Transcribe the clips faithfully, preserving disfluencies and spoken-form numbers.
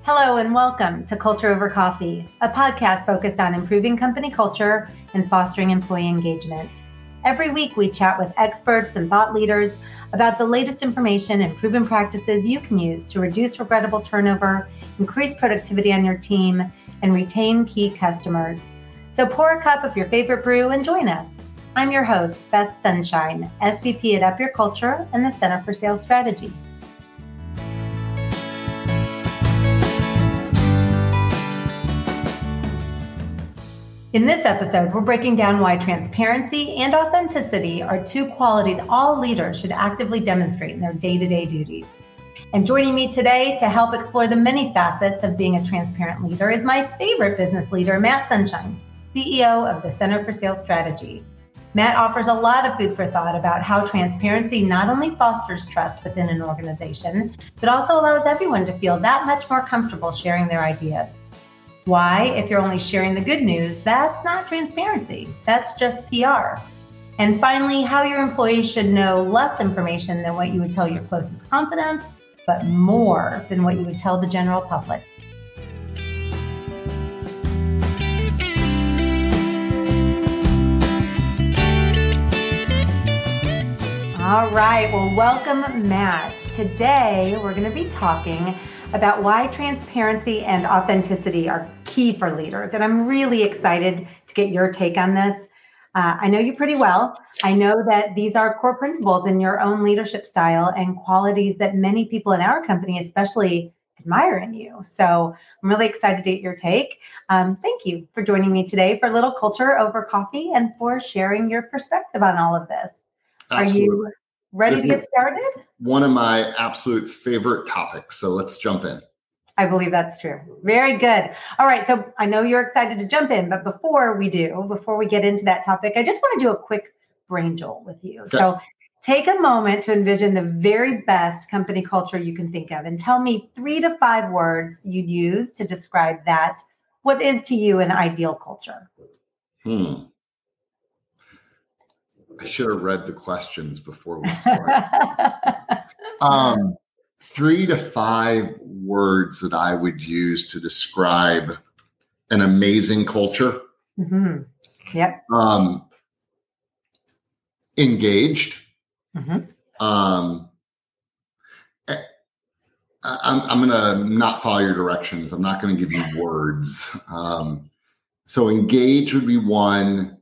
Hello and welcome to Culture Over Coffee, a podcast focused on improving company culture and fostering employee engagement. Every week we chat with experts and thought leaders about the latest information and proven practices you can use to reduce regrettable turnover, increase productivity on your team, and retain key customers. So pour a cup of your favorite brew and join us. I'm your host, Beth Sunshine, S V P at Up Your Culture and the Center for Sales Strategy. In this episode, we're breaking down why transparency and authenticity are two qualities all leaders should actively demonstrate in their day-to-day duties. And joining me today to help explore the many facets of being a transparent leader is my favorite business leader, Matt Sunshine, C E O of the Center for Sales Strategy. Matt offers a lot of food for thought about how transparency not only fosters trust within an organization, but also allows everyone to feel that much more comfortable sharing their ideas. Why, if you're only sharing the good news, that's not transparency. That's just P R. And finally, how your employees should know less information than what you would tell your closest confidant, but more than what you would tell the general public. All right, well, welcome, Matt. Today, we're going to be talking about why transparency and authenticity are key for leaders. And I'm really excited to get your take on this. Uh, I know you pretty well. I know that these are core principles in your own leadership style and qualities that many people in our company especially admire in you. So I'm really excited to get your take. Um, thank you for joining me today for a little Culture Over Coffee and for sharing your perspective on all of this. Absolutely. Are you ready This to get started? One of my absolute favorite topics. So let's jump in. I believe that's true. Very good. All right. So I know you're excited to jump in, but before we do, before we get into that topic, I just want to do a quick brain jolt with you. Okay. So take a moment to envision the very best company culture you can think of and tell me three to five words you'd use to describe that. What is to you an ideal culture? Hmm. I should have read the questions before we started. um, three to five words that I would use to describe an amazing culture. Mm-hmm. Yep. Um, engaged. Mm-hmm. Um, I, I'm, I'm going to not follow your directions. I'm not going to give you words. Um, so engaged would be one.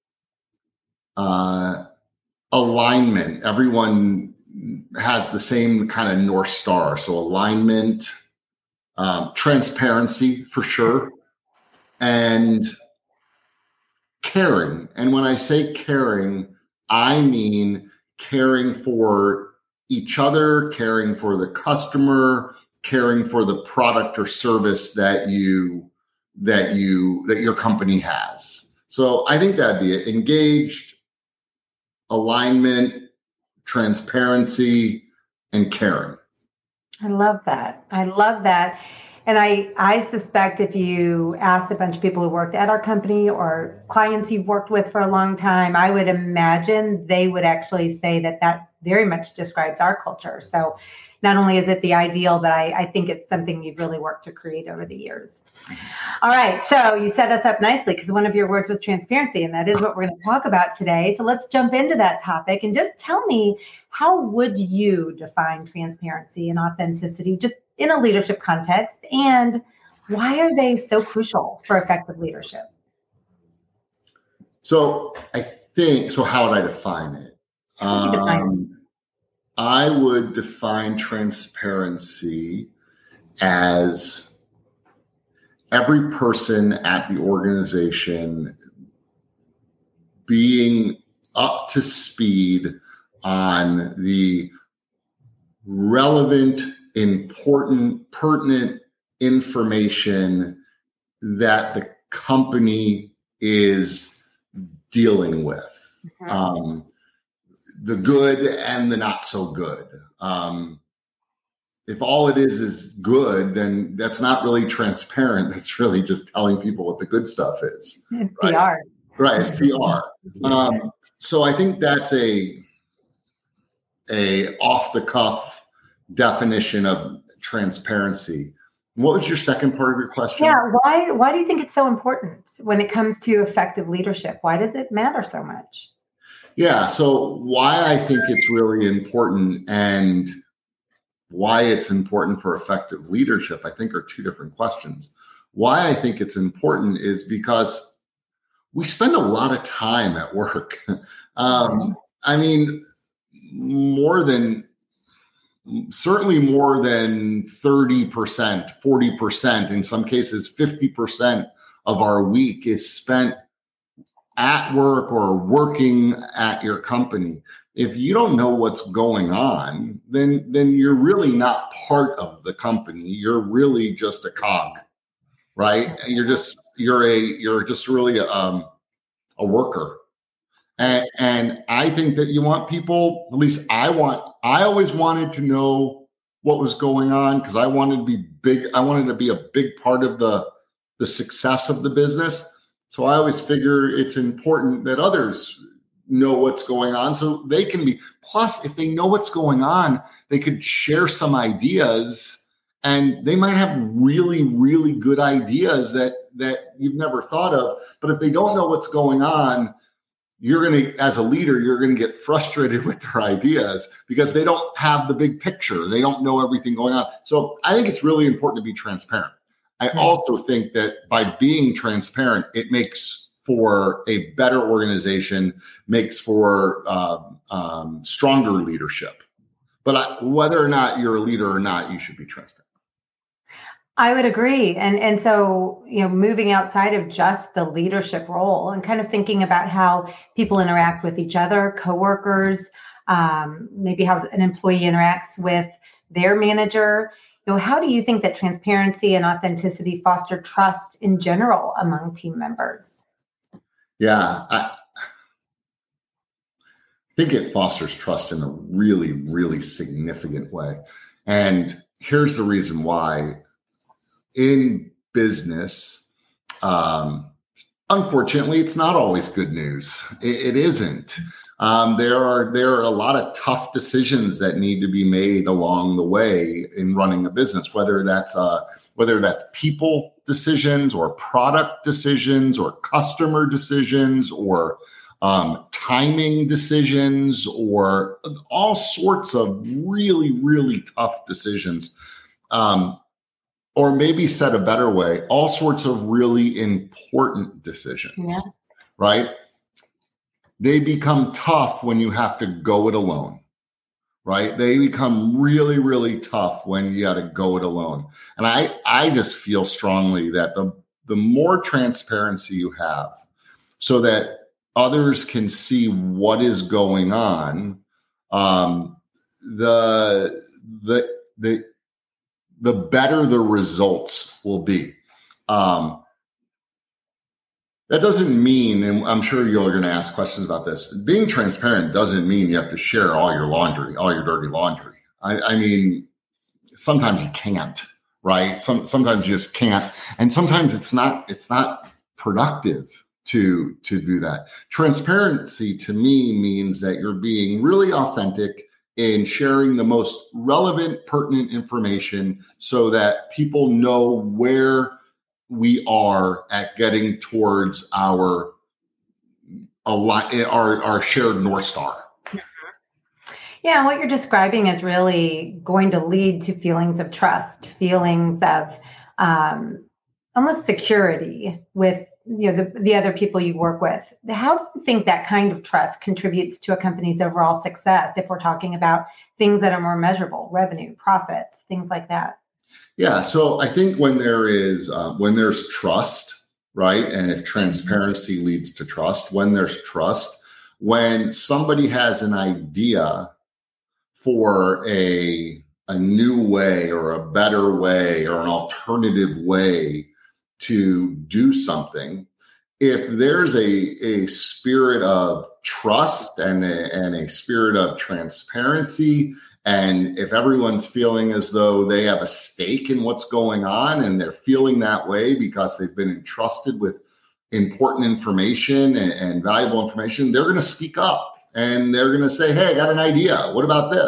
Uh, alignment. Everyone has the same kind of North Star. So alignment, um, transparency for sure, and caring. And when I say caring, I mean caring for each other, caring for the customer, caring for the product or service that you that you that your company has. So I think that'd be it. Engaged, alignment, transparency, and caring. I love that. I love that. And I, I suspect if you asked a bunch of people who worked at our company or clients you've worked with for a long time, I would imagine they would actually say that that very much describes our culture. So not only is it the ideal, but I, I think it's something you've really worked to create over the years. All right. So you set us up nicely because one of your words was transparency, and that is what we're going to talk about today. So let's jump into that topic and just tell me, how would you define transparency and authenticity just in a leadership context? And why are they so crucial for effective leadership? So I think, so how would I define it? How would you define um, it? I would define transparency as every person at the organization being up to speed on the relevant, important, pertinent information that the company is dealing with. Mm-hmm. Um, the good and the not so good. Um, if all it is is good, then that's not really transparent. That's really just telling people what the good stuff is. It's right? P R. Right, it's P R. Um, so I think that's a a off the cuff definition of transparency. What was your second part of your question? Yeah. Why, why do you think it's so important when it comes to effective leadership? Why does it matter so much? Yeah. So why I think it's really important and why it's important for effective leadership, I think, are two different questions. Why I think it's important is because we spend a lot of time at work. um, I mean, more than certainly more than thirty percent, forty percent, in some cases, fifty percent of our week is spent at work or working at your company. If you don't know what's going on, then, then you're really not part of the company. You're really just a cog, right? You're just, you're a, you're just really a, um, a worker. And, and I think that you want people, at least I want, I always wanted to know what was going on because I wanted to be big. I wanted to be a big part of the, the success of the business. So I always figure it's important that others know what's going on so they can be, plus if they know what's going on, they could share some ideas and they might have really, really good ideas that, that you've never thought of. But if they don't know what's going on, you're going to, as a leader, you're going to get frustrated with their ideas because they don't have the big picture. They don't know everything going on. So I think it's really important to be transparent. I also think that by being transparent, it makes for a better organization, makes for uh, um, stronger leadership. But I, whether or not you're a leader or not, you should be transparent. I would agree. And, and so, you know, moving outside of just the leadership role and kind of thinking about how people interact with each other, coworkers, um, maybe how an employee interacts with their manager. You know, how do you think that transparency and authenticity foster trust in general among team members? Yeah, I think it fosters trust in a really, really significant way. And here's the reason why. In business, um, unfortunately, it's not always good news. It, it isn't. Um, there are there are a lot of tough decisions that need to be made along the way in running a business, whether that's uh, whether that's people decisions or product decisions or customer decisions or um, timing decisions or all sorts of really, really tough decisions. Um, or maybe said a better way, all sorts of really important decisions, yeah. Right? They become tough when you have to go it alone, right? They become really, really tough when you got to go it alone. And I, I just feel strongly that the, the more transparency you have so that others can see what is going on, um, the, the, the, the better the results will be. Um, that doesn't mean, and I'm sure you're going to ask questions about this, being transparent doesn't mean you have to share all your laundry, all your dirty laundry. I, I mean, sometimes you can't, right? Some, sometimes you just can't. And sometimes it's not, it's not productive to, to do that. Transparency to me means that you're being really authentic in sharing the most relevant, pertinent information so that people know where we are at getting towards our our, our shared North Star. Yeah, what you're describing is really going to lead to feelings of trust, feelings of um, almost security with you know the, the other people you work with. How do you think that kind of trust contributes to a company's overall success if we're talking about things that are more measurable, revenue, profits, things like that? Yeah, so I think when there is uh, when there's trust, right, and if transparency leads to trust, when there's trust, when somebody has an idea for a a new way or a better way or an alternative way to do something, if there's a, a spirit of trust and a, and a spirit of transparency, and if everyone's feeling as though they have a stake in what's going on and they're feeling that way because they've been entrusted with important information and, and valuable information, they're going to speak up and they're going to say, hey, I got an idea. What about this?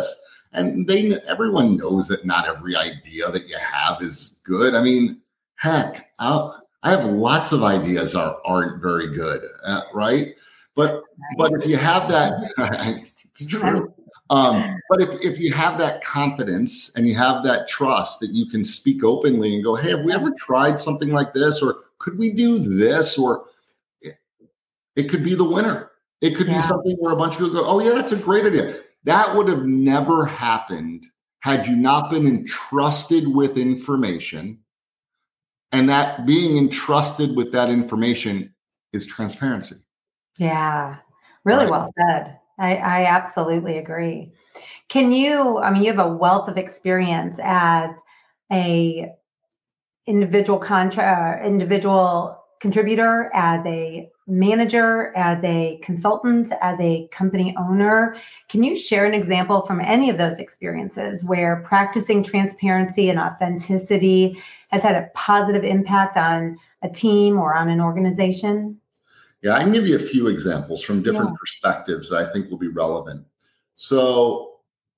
And they, everyone knows that not every idea that you have is good. I mean, heck, I'll, I have lots of ideas that are, aren't very good, uh, right? But but if you have that, it's true. Um, but if, if you have that confidence and you have that trust that you can speak openly and go, hey, have we ever tried something like this? Or could we do this? Or it, it could be the winner. It could yeah. be something where a bunch of people go, oh, yeah, that's a great idea. That would have never happened had you not been entrusted with information. And that being entrusted with that information is transparency. Yeah, really right. well said. I, I absolutely agree. Can you, I mean, you have a wealth of experience as a individual contra- uh, individual contributor, as a manager, as a consultant, as a company owner. Can you share an example from any of those experiences where practicing transparency and authenticity has had a positive impact on a team or on an organization? Yeah, I can give you a few examples from different yeah. perspectives that I think will be relevant. So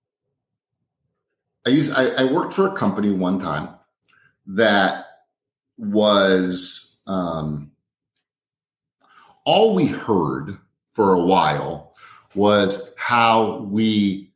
I used I, I worked for a company one time that was um, all we heard for a while was how we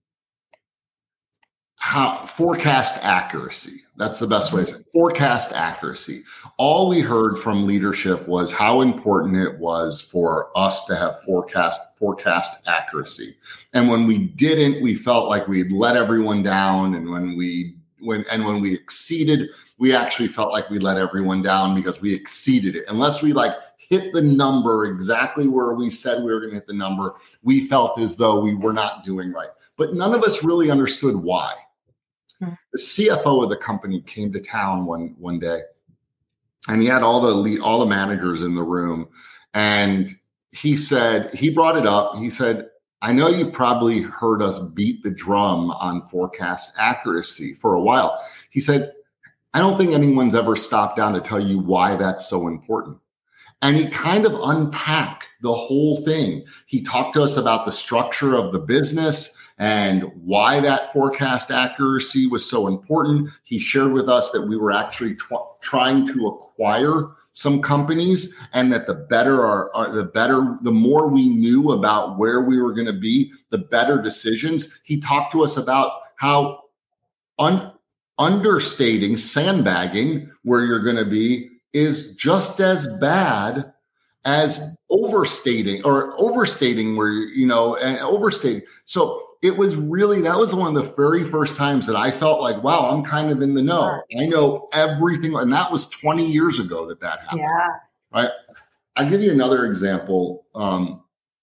how forecast accuracy. That's the best way to say it. Forecast accuracy. All we heard from leadership was how important it was for us to have forecast forecast accuracy. And when we didn't, we felt like we'd let everyone down. And when we when and when we exceeded, we actually felt like we let everyone down because we exceeded it. Unless we like hit the number exactly where we said we were going to hit the number, we felt as though we were not doing right. But none of us really understood why. The C F O of the company came to town one one day, and he had all the lead, all the managers in the room, and he said he brought it up. He said, "I know you've probably heard us beat the drum on forecast accuracy for a while." He said, "I don't think anyone's ever stopped down to tell you why that's so important." And he kind of unpacked the whole thing. He talked to us about the structure of the business and why that forecast accuracy was so important. He shared with us that we were actually tw- trying to acquire some companies, and that the better our, our the better, the more we knew about where we were going to be, the better decisions. He talked to us about how un- understating, sandbagging where you're going to be is just as bad as overstating or overstating where, you know, and overstating. So it was really, that was one of the very first times that I felt like, wow, I'm kind of in the know. I know everything. And that was twenty years ago that that happened. Yeah. Right. I'll give you another example. Um,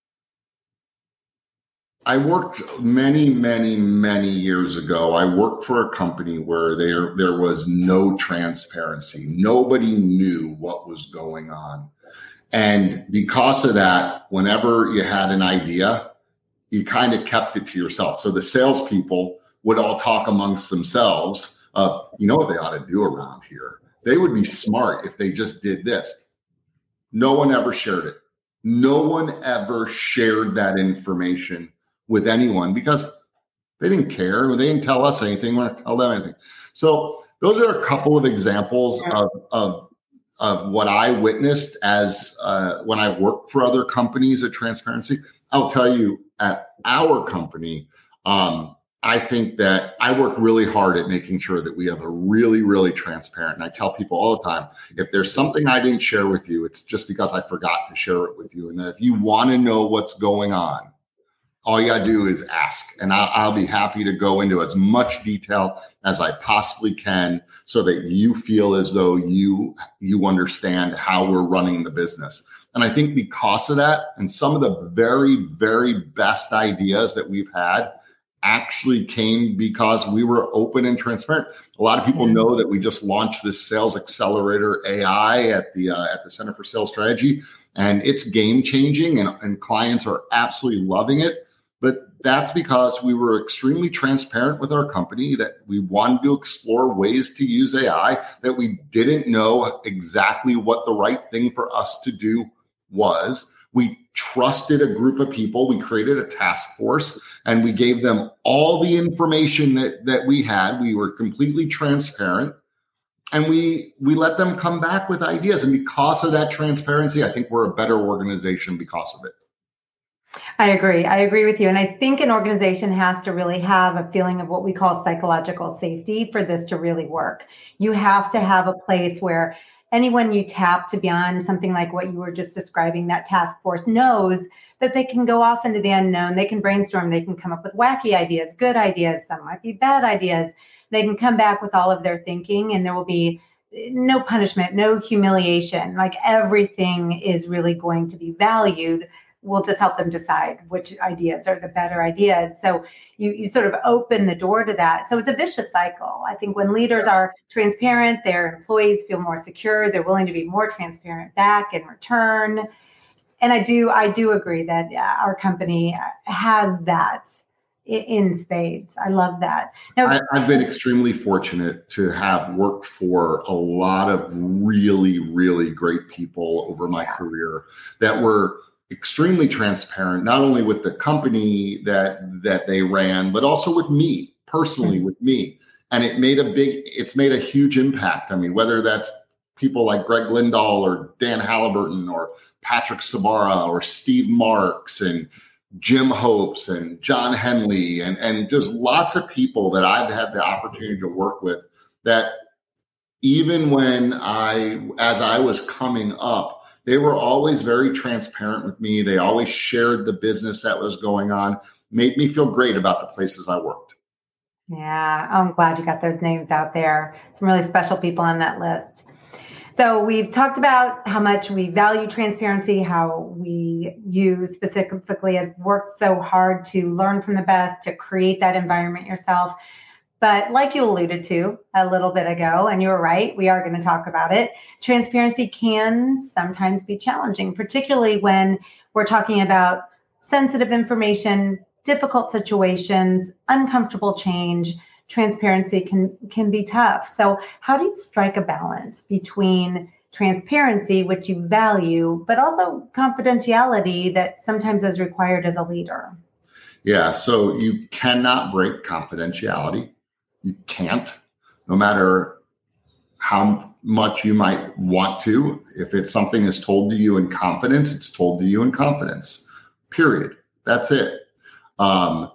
I worked many, many, many years ago. I worked for a company where there, there was no transparency. Nobody knew what was going on. And because of that, whenever you had an idea, you kind of kept it to yourself. So the salespeople would all talk amongst themselves of, you know what they ought to do around here? They would be smart if they just did this. No one ever shared it. No one ever shared that information with anyone because they didn't care. They didn't tell us anything. We didn't tell them anything. So those are a couple of examples of, of, of what I witnessed as uh, when I worked for other companies at Transparency. I'll tell you, at our company, um, I think that I work really hard at making sure that we have a really, really transparent. And I tell people all the time, if there's something I didn't share with you, it's just because I forgot to share it with you. And that if you want to know what's going on, all you got to do is ask. And I'll, I'll be happy to go into as much detail as I possibly can so that you feel as though you, you understand how we're running the business. And I think because of that, and some of the very, very best ideas that we've had actually came because we were open and transparent. A lot of people know that we just launched this Sales Accelerator A I at the uh, at the Center for Sales Strategy, and it's game changing, and, and clients are absolutely loving it. But that's because we were extremely transparent with our company, that we wanted to explore ways to use A I, that we didn't know exactly what the right thing for us to do was. We trusted a group of people. We created a task force and we gave them all the information that, that we had. We were completely transparent and we, we let them come back with ideas. And because of that transparency, I think we're a better organization because of it. I agree. I agree with you. And I think an organization has to really have a feeling of what we call psychological safety for this to really work. You have to have a place where anyone you tap to be on something like what you were just describing, that task force knows that they can go off into the unknown. They can brainstorm. They can come up with wacky ideas, good ideas. Some might be bad ideas. They can come back with all of their thinking and there will be no punishment, no humiliation. Like everything is really going to be valued. We'll just help them decide which ideas are the better ideas. So you, you sort of open the door to that. So it's a vicious cycle. I think when leaders are transparent, their employees feel more secure. They're willing to be more transparent back in return. And I do, I do agree that our company has that in spades. I love that. Now, I, I've been extremely fortunate to have worked for a lot of really, really great people over my career that were extremely transparent, not only with the company that that they ran, but also with me personally, mm-hmm. with me. And it made a big, it's made a huge impact on me, whether that's people like Greg Lindahl or Dan Halliburton or Patrick Sabara or Steve Marks and Jim Hopes and John Henley and, and just lots of people that I've had the opportunity to work with that even when I, as I was coming up, they were always very transparent with me. They always shared the business that was going on, made me feel great about the places I worked. Yeah, I'm glad you got those names out there. Some really special people on that list. So we've talked about how much we value transparency, how we, you specifically, has worked so hard to learn from the best, to create that environment yourself. But like you alluded to a little bit ago, and you were right, we are going to talk about it. Transparency can sometimes be challenging, particularly when we're talking about sensitive information, difficult situations, uncomfortable change. Transparency can, can be tough. So how do you strike a balance between transparency, which you value, but also confidentiality that sometimes is required as a leader? Yeah, so you cannot break confidentiality. You can't, no matter how much you might want to. If it's something is told to you in confidence, it's told to you in confidence, period. That's it. Um,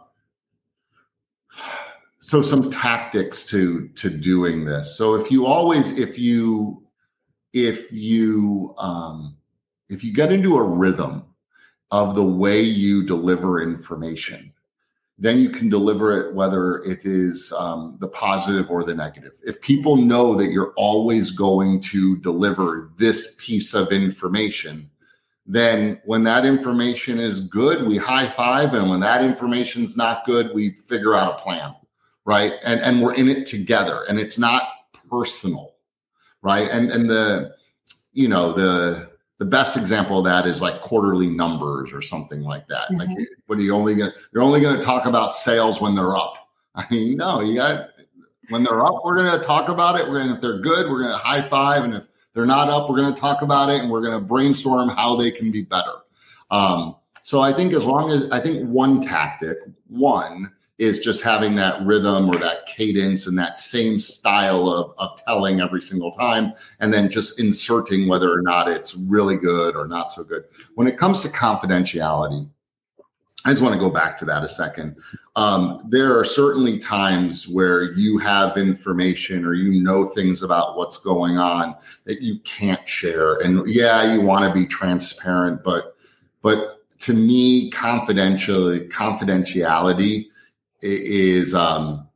so some tactics to, to doing this. So if you always, if you, if you, um, if you get into a rhythm of the way you deliver information, then you can deliver it, whether it is um, the positive or the negative. If people know that you're always going to deliver this piece of information, then when that information is good, we high five. And when that information is not good, we figure out a plan, right? And, and we're in it together and it's not personal, right? And, and the, you know, the, The best example of that is like quarterly numbers or something like that. Mm-hmm. Like, what are you only going to, you're only going to talk about sales when they're up. I mean, no, you got, when they're up, we're going to talk about it. We're going to, if they're good, we're going to high five. And if they're not up, we're going to talk about it and we're going to brainstorm how they can be better. Um, so I think as long as, I think one tactic, one is just having that rhythm or that cadence and that same style of, of telling every single time, and then just inserting whether or not it's really good or not so good. When it comes to confidentiality, I just want to go back to that a second. Um, there are certainly times where you have information or you know things about what's going on that you can't share. And yeah, you want to be transparent, but but to me, confidentiality, confidentiality is um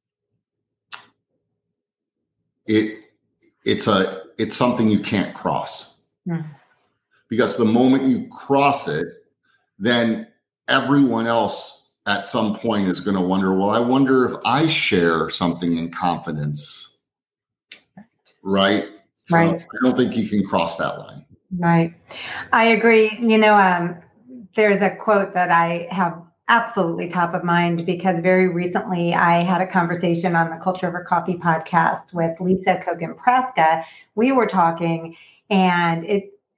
it it's a it's something you can't cross. Mm. Because the moment you cross it, then everyone else at some point is going to wonder, well, I wonder if I share something in confidence, right? Right. So I don't think you can cross that line. Right. I agree. You know, um, there's a quote that I have absolutely top of mind because very recently I had a conversation on the Culture Over Coffee podcast with Lisa Kogan Praska. We were talking and it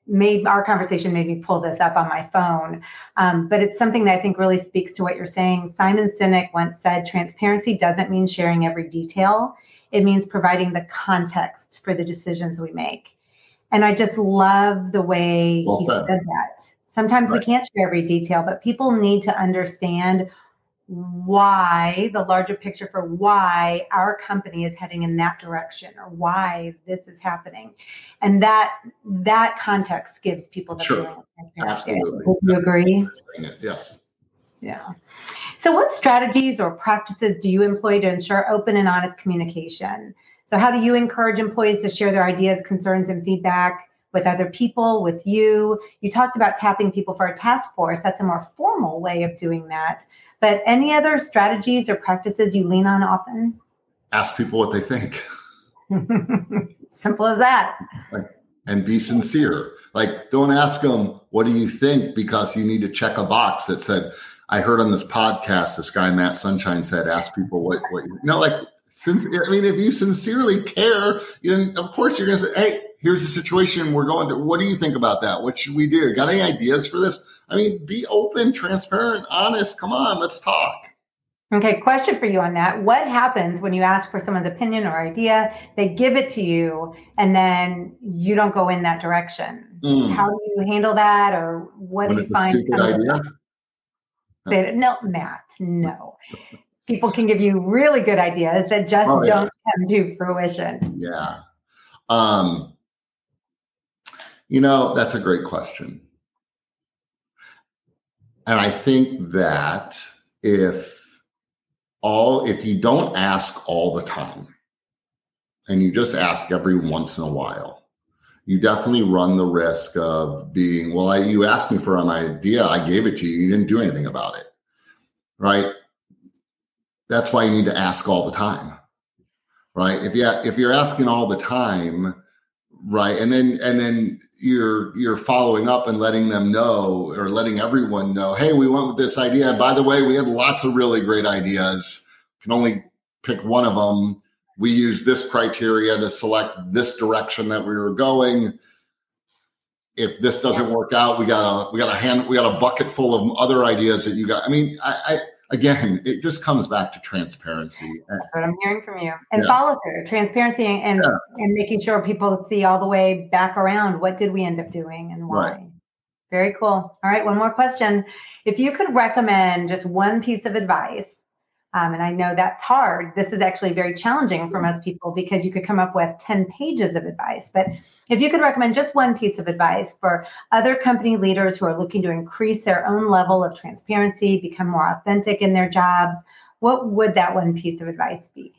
made our conversation made me pull this up on my phone. Um, but it's something that I think really speaks to what you're saying. Simon Sinek once said, transparency doesn't mean sharing every detail. It means providing the context for the decisions we make. And I just love the way well he said. said that. Sometimes right. we can't share every detail, but people need to understand why, the larger picture for why our company is heading in that direction or why this is happening. And that that context gives people the sure. feeling of transparency. Absolutely. Would you agree? Yes. Yeah. So what strategies or practices do you employ to ensure open and honest communication? So how do you encourage employees to share their ideas, concerns, and feedback with other people, with you? You talked about tapping people for a task force. That's a more formal way of doing that. But any other strategies or practices you lean on often? Ask people what they think. Simple as that. Like, and be sincere. Like, don't ask them, what do you think? Because you need to check a box that said, I heard on this podcast, this guy, Matt Sunshine, said, ask people what, what you know, like, since, I mean, if you sincerely care, you know, of course you're going to say, hey, here's the situation we're going through. What do you think about that? What should we do? Got any ideas for this? I mean, be open, transparent, honest. Come on, let's talk. Okay, question for you on that. What happens when you ask for someone's opinion or idea, they give it to you, and then you don't go in that direction? Mm. How do you handle that, or what when do you find? It's a stupid idea? Say, no, Matt, no. People can give you really good ideas that just oh, yeah. don't come to fruition. Yeah. Um, you know, that's a great question. And I think that if all, if you don't ask all the time and you just ask every once in a while, you definitely run the risk of being, well, I, you asked me for an idea. I gave it to you. You didn't do anything about it. Right. That's why you need to ask all the time. Right. If you, if you're asking all the time, right. And then, and then you're, you're following up and letting them know, or letting everyone know, hey, we went with this idea. By the way, we had lots of really great ideas. Can only pick one of them. We use this criteria to select this direction that we were going. If this doesn't work out, we got a, we got a hand, we got a bucket full of other ideas that you got. I mean, I, I again, it just comes back to transparency. That's what I'm hearing from you. And yeah. follow through, transparency, and yeah. and making sure people see all the way back around. What did we end up doing and why? Right. Very cool. All right, one more question. If you could recommend just one piece of advice, um, and I know that's hard. This is actually very challenging for most people because you could come up with ten pages of advice. But if you could recommend just one piece of advice for other company leaders who are looking to increase their own level of transparency, become more authentic in their jobs, what would that one piece of advice be?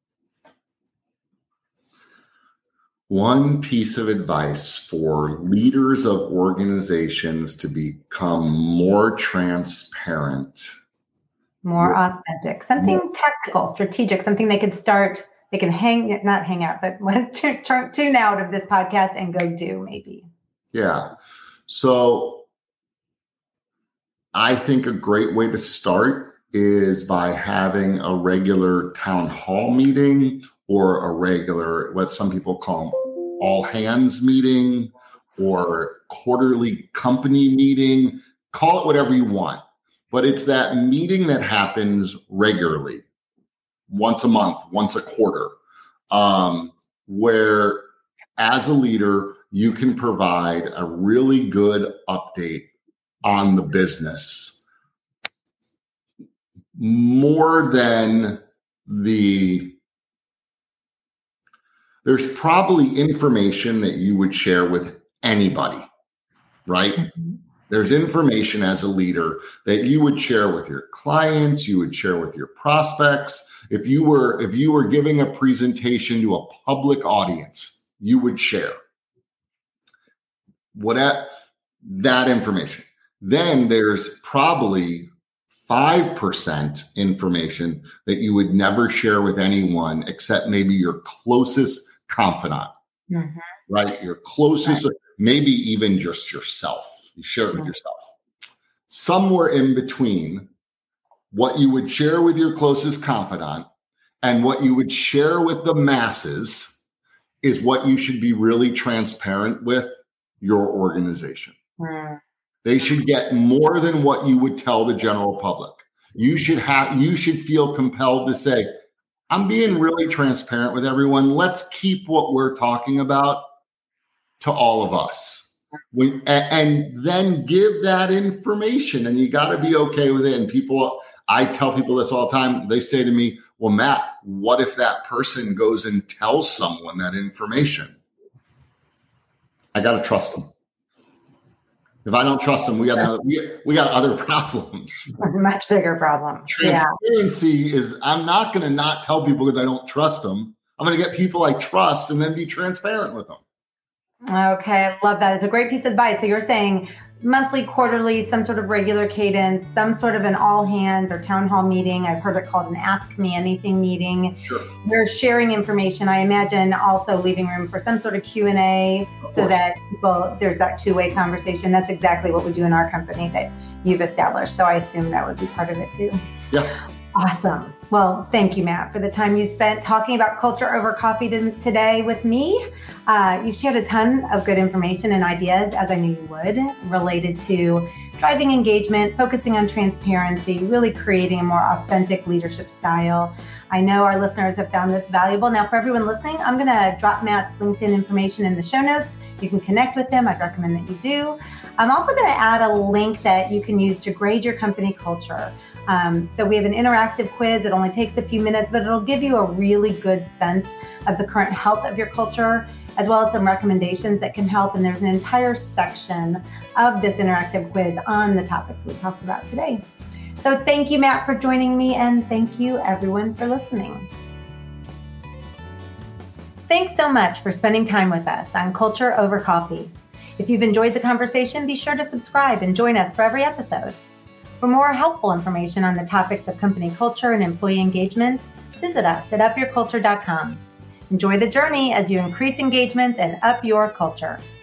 One piece of advice for leaders of organizations to become more transparent. More authentic, something more tactical, strategic, something they could start, they can hang, not hang out, but tune out of this podcast and go do maybe. Yeah. So I think a great way to start is by having a regular town hall meeting or a regular, what some people call all hands meeting or quarterly company meeting. Call it whatever you want. But it's that meeting that happens regularly, once a month, once a quarter, um, where as a leader, you can provide a really good update on the business. More than the, there's probably information that you would share with anybody, right? Mm-hmm. There's information as a leader that you would share with your clients, you would share with your prospects. If you were, if you were giving a presentation to a public audience, you would share what at that information. Then there's probably five percent information that you would never share with anyone except maybe your closest confidant, mm-hmm. right? Your closest, right. Maybe even just yourself. You share it with yourself. Somewhere in between what you would share with your closest confidant and what you would share with the masses is what you should be really transparent with your organization. Mm. They should get more than what you would tell the general public. You should have, you should feel compelled to say, I'm being really transparent with everyone. Let's keep what we're talking about to all of us. When, and, and then give that information, and you got to be okay with it. And people, I tell people this all the time. They say to me, well, Matt, what if that person goes and tells someone that information? I got to trust them. If I don't trust them, we got another, we, we got other problems. Much bigger problem. Transparency yeah. is, I'm not going to not tell people that I don't trust them. I'm going to get people I trust and then be transparent with them. Okay, I love that. It's a great piece of advice. So you're saying monthly, quarterly, some sort of regular cadence, some sort of an all hands or town hall meeting. I've heard it called an Ask Me Anything meeting. Sure. You're sharing information. I imagine also leaving room for some sort of Q and A so that people, there's that two-way conversation. That's exactly what we do in our company that you've established. So I assume that would be part of it too. Yeah. Awesome. Well, thank you, Matt, for the time you spent talking about culture over coffee to, today with me. Uh, you shared a ton of good information and ideas, as I knew you would, related to driving engagement, focusing on transparency, really creating a more authentic leadership style. I know our listeners have found this valuable. Now, for everyone listening, I'm going to drop Matt's LinkedIn information in the show notes. You can connect with him. I'd recommend that you do. I'm also going to add a link that you can use to grade your company culture. Um, so we have an interactive quiz. It only takes a few minutes, but it'll give you a really good sense of the current health of your culture, as well as some recommendations that can help. And there's an entire section of this interactive quiz on the topics we talked about today. So thank you, Matt, for joining me, and thank you, everyone, for listening. Thanks so much for spending time with us on Culture Over Coffee. If you've enjoyed the conversation, be sure to subscribe and join us for every episode. For more helpful information on the topics of company culture and employee engagement, visit us at up your culture dot com. Enjoy the journey as you increase engagement and up your culture.